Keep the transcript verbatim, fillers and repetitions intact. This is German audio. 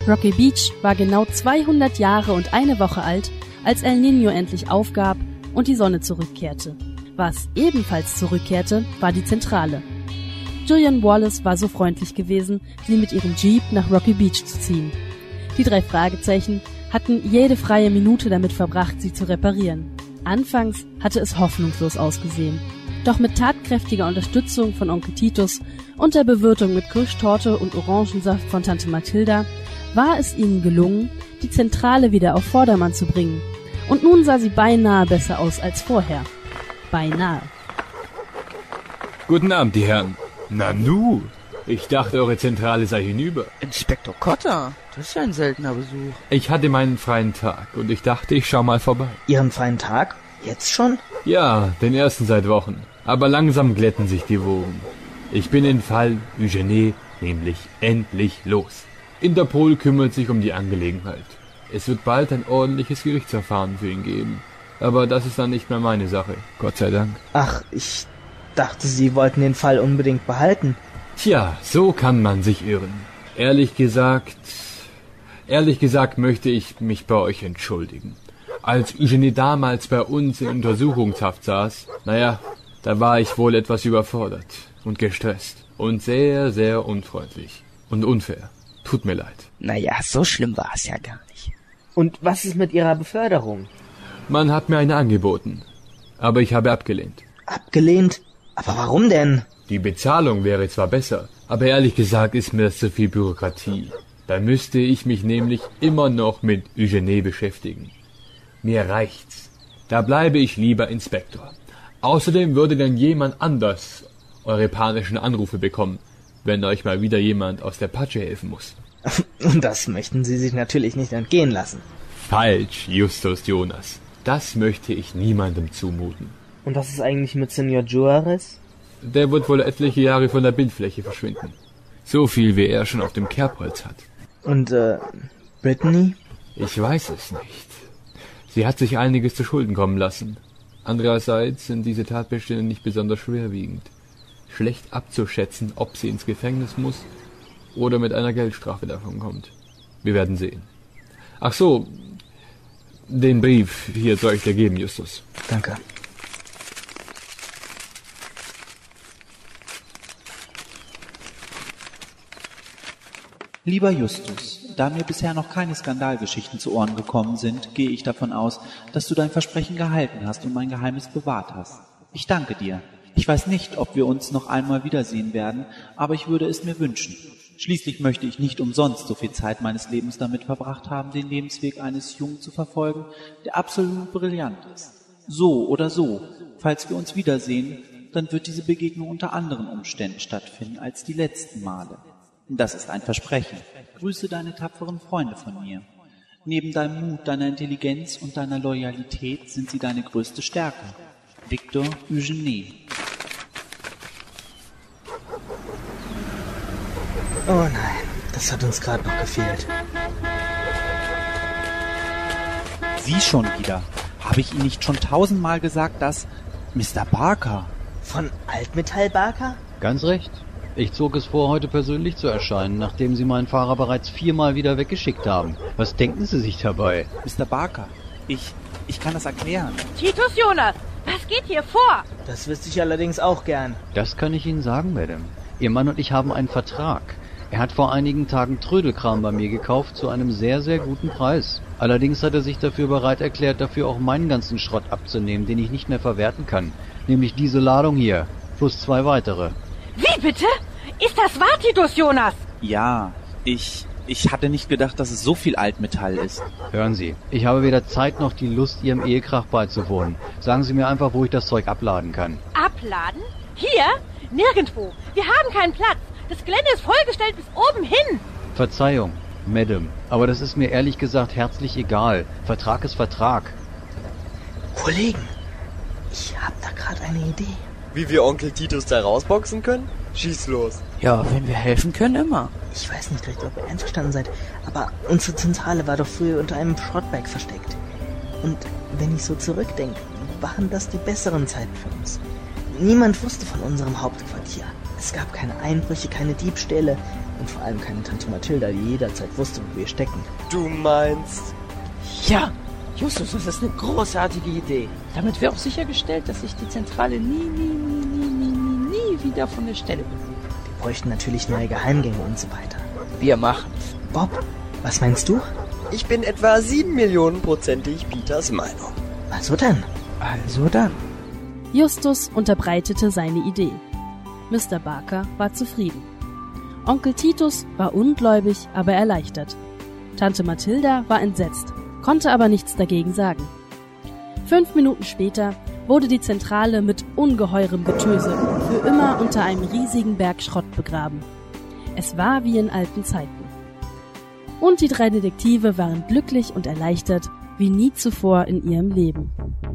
Rocky Beach war genau zweihundert Jahre und eine Woche alt, als El Niño endlich aufgab und die Sonne zurückkehrte. Was ebenfalls zurückkehrte, war die Zentrale. Gillian Wallace war so freundlich gewesen, sie mit ihrem Jeep nach Rocky Beach zu ziehen. Die drei Fragezeichen hatten jede freie Minute damit verbracht, sie zu reparieren. Anfangs hatte es hoffnungslos ausgesehen. Doch mit tatkräftiger Unterstützung von Onkel Titus und der Bewirtung mit Kirschtorte und Orangensaft von Tante Mathilda war es ihnen gelungen, die Zentrale wieder auf Vordermann zu bringen. Und nun sah sie beinahe besser aus als vorher. Beinahe. Guten Abend, die Herren. Nanu, ich dachte, eure Zentrale sei hinüber. Inspektor Cotter, das ist ja ein seltener Besuch. Ich hatte meinen freien Tag und ich dachte, ich schau mal vorbei. Ihren freien Tag? Jetzt schon? Ja, den ersten seit Wochen. Aber langsam glätten sich die Wogen. Ich bin in Fall Eugenie nämlich endlich los. Interpol kümmert sich um die Angelegenheit. Es wird bald ein ordentliches Gerichtsverfahren für ihn geben. Aber das ist dann nicht mehr meine Sache, Gott sei Dank. Ach, ich dachte, Sie wollten den Fall unbedingt behalten. Tja, so kann man sich irren. Ehrlich gesagt, ehrlich gesagt möchte ich mich bei euch entschuldigen. Als Eugenie damals bei uns in Untersuchungshaft saß, naja, da war ich wohl etwas überfordert und gestresst und sehr, sehr unfreundlich und unfair. Tut mir leid. Naja, so schlimm war es ja gar nicht. Und was ist mit Ihrer Beförderung? Man hat mir eine angeboten, aber ich habe abgelehnt. Abgelehnt? Aber warum denn? Die Bezahlung wäre zwar besser, aber ehrlich gesagt ist mir das zu viel Bürokratie. Da müsste ich mich nämlich immer noch mit Eugenie beschäftigen. Mir reicht's. Da bleibe ich lieber Inspektor. Außerdem würde dann jemand anders eure panischen Anrufe bekommen, wenn euch mal wieder jemand aus der Patsche helfen muss. Und das möchten Sie sich natürlich nicht entgehen lassen. Falsch, Justus Jonas. Das möchte ich niemandem zumuten. Und was ist eigentlich mit Senor Juarez? Der wird wohl etliche Jahre von der Bildfläche verschwinden. So viel, wie er schon auf dem Kerbholz hat. Und, äh, Brittany? Ich weiß es nicht. Sie hat sich einiges zu Schulden kommen lassen. Andererseits sind diese Tatbestände nicht besonders schwerwiegend. Schlecht abzuschätzen, ob sie ins Gefängnis muss oder mit einer Geldstrafe davon kommt. Wir werden sehen. Ach so, den Brief hier soll ich dir geben, Justus. Danke. Lieber Justus, da mir bisher noch keine Skandalgeschichten zu Ohren gekommen sind, gehe ich davon aus, dass du dein Versprechen gehalten hast und mein Geheimnis bewahrt hast. Ich danke dir. Ich weiß nicht, ob wir uns noch einmal wiedersehen werden, aber ich würde es mir wünschen. Schließlich möchte ich nicht umsonst so viel Zeit meines Lebens damit verbracht haben, den Lebensweg eines Jungen zu verfolgen, der absolut brillant ist. So oder so, falls wir uns wiedersehen, dann wird diese Begegnung unter anderen Umständen stattfinden als die letzten Male. Das ist ein Versprechen. Grüße deine tapferen Freunde von mir. Neben deinem Mut, deiner Intelligenz und deiner Loyalität sind sie deine größte Stärke. Victor Eugenie. Oh nein, das hat uns gerade noch gefehlt. Sie schon wieder. Habe ich Ihnen nicht schon tausendmal gesagt, dass Mister Barker... Von Altmetall Barker? Ganz recht. Ich zog es vor, heute persönlich zu erscheinen, nachdem Sie meinen Fahrer bereits viermal wieder weggeschickt haben. Was denken Sie sich dabei? Mister Barker, ich, ich kann das erklären. Titus Jonas, was geht hier vor? Das wüsste ich allerdings auch gern. Das kann ich Ihnen sagen, Madame. Ihr Mann und ich haben einen Vertrag. Er hat vor einigen Tagen Trödelkram bei mir gekauft zu einem sehr, sehr guten Preis. Allerdings hat er sich dafür bereit erklärt, dafür auch meinen ganzen Schrott abzunehmen, den ich nicht mehr verwerten kann. Nämlich diese Ladung hier, plus zwei weitere. Wie bitte? Ist das wahr, Titus Jonas? Ja, ich, ich hatte nicht gedacht, dass es so viel Altmetall ist. Hören Sie, ich habe weder Zeit noch die Lust, Ihrem Ehekrach beizuwohnen. Sagen Sie mir einfach, wo ich das Zeug abladen kann. Abladen? Hier? Nirgendwo. Wir haben keinen Platz. Das Gelände ist vollgestellt bis oben hin. Verzeihung, Madame, aber das ist mir ehrlich gesagt herzlich egal. Vertrag ist Vertrag. Kollegen, ich hab da gerade eine Idee. Wie wir Onkel Titus da rausboxen können? Schieß los. Ja, wenn wir helfen können, immer. Ich weiß nicht recht, ob ihr einverstanden seid, aber unsere Zentrale war doch früher unter einem Schrottberg versteckt. Und wenn ich so zurückdenke, waren das die besseren Zeiten für uns. Niemand wusste von unserem Hauptquartier. Es gab keine Einbrüche, keine Diebstähle. Und vor allem keine Tante Mathilda, die jederzeit wusste, wo wir stecken. Du meinst... Ja, Justus, das ist eine großartige Idee. Damit wäre auch sichergestellt, dass sich die Zentrale nie, nie, nie, nie, nie, nie, nie wieder von der Stelle bewegt. Wir bräuchten natürlich neue Geheimgänge und so weiter. Wir machen's. Bob, was meinst du? Ich bin etwa sieben Millionen prozentig Peters Meinung. Also dann. Also dann. Justus unterbreitete seine Idee. Mister Barker war zufrieden. Onkel Titus war ungläubig, aber erleichtert. Tante Mathilda war entsetzt, konnte aber nichts dagegen sagen. Fünf Minuten später wurde die Zentrale mit ungeheurem Getöse für immer unter einem riesigen Berg Schrott begraben. Es war wie in alten Zeiten. Und die drei Detektive waren glücklich und erleichtert wie nie zuvor in ihrem Leben.